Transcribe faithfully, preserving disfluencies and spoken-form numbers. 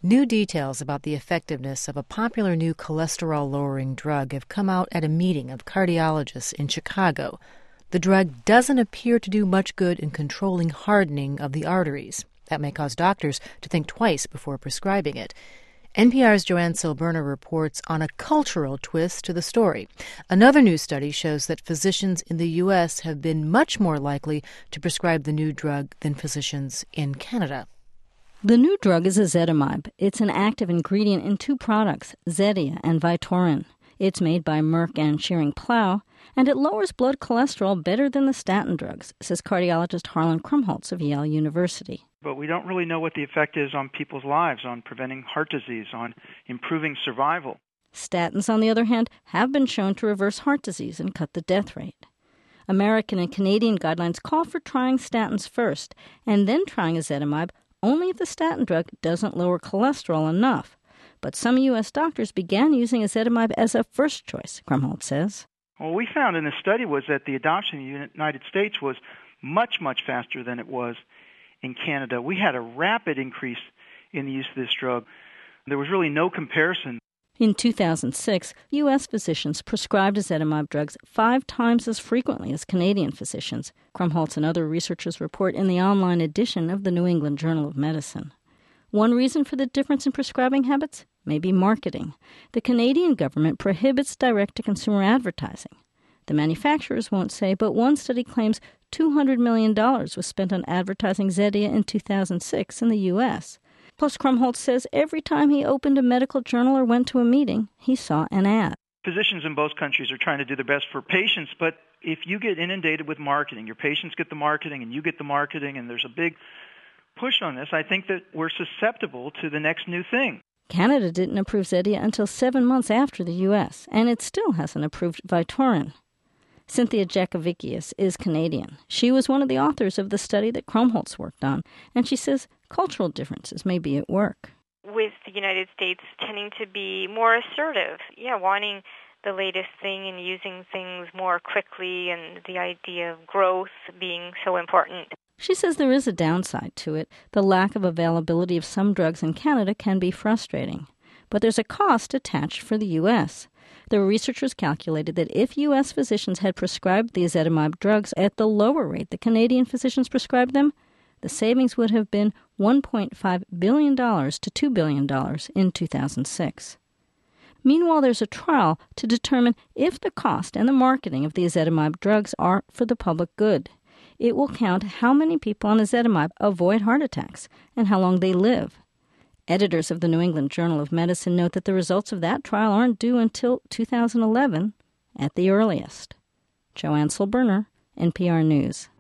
New details about the effectiveness of a popular new cholesterol-lowering drug have come out at a meeting of cardiologists in Chicago. The drug doesn't appear to do much good in controlling hardening of the arteries. That may cause doctors to think twice before prescribing it. N P R's Joanne Silberner reports on a cultural twist to the story. Another new study shows that physicians in the U S have been much more likely to prescribe the new drug than physicians in Canada. The new drug is ezetimibe. It's an active ingredient in two products, Zetia and Vytorin. It's made by Merck and Schering-Plough, and it lowers blood cholesterol better than the statin drugs, says cardiologist Harlan Krumholtz of Yale University. But we don't really know what the effect is on people's lives, on preventing heart disease, on improving survival. Statins, on the other hand, have been shown to reverse heart disease and cut the death rate. American and Canadian guidelines call for trying statins first, and then trying ezetimibe only if the statin drug doesn't lower cholesterol enough. But some U S doctors began using ezetimibe as a first choice, Krumholtz says. What we found in this study was that the adoption in the United States was much, much faster than it was in Canada. We had a rapid increase in the use of this drug. There was really no comparison. In two thousand six, U S physicians prescribed ezetimibe drugs five times as frequently as Canadian physicians, Krumholtz and other researchers report in the online edition of the New England Journal of Medicine. One reason for the difference in prescribing habits may be marketing. The Canadian government prohibits direct-to-consumer advertising. The manufacturers won't say, but one study claims two hundred million dollars was spent on advertising Zetia in two thousand six in the U S Plus, Krumholtz says every time he opened a medical journal or went to a meeting, he saw an ad. Physicians in both countries are trying to do their best for patients, but if you get inundated with marketing, your patients get the marketing and you get the marketing, and there's a big push on this, I think that we're susceptible to the next new thing. Canada didn't approve Zetia until seven months after the U S, and it still hasn't approved Vytorin. Cynthia Jakovicius is Canadian. She was one of the authors of the study that Krumholtz worked on, and she says cultural differences may be at work. With the United States tending to be more assertive, yeah, wanting the latest thing and using things more quickly, and the idea of growth being so important. She says there is a downside to it. The lack of availability of some drugs in Canada can be frustrating. But there's a cost attached for the U S The researchers calculated that if U S physicians had prescribed the ezetimibe drugs at the lower rate the Canadian physicians prescribed them, the savings would have been one point five billion dollars to two billion dollars in two thousand six. Meanwhile, there's a trial to determine if the cost and the marketing of the ezetimibe drugs are for the public good. It will count how many people on ezetimibe avoid heart attacks and how long they live. Editors of the New England Journal of Medicine note that the results of that trial aren't due until two thousand eleven at the earliest. Joanne Silberner, N P R News.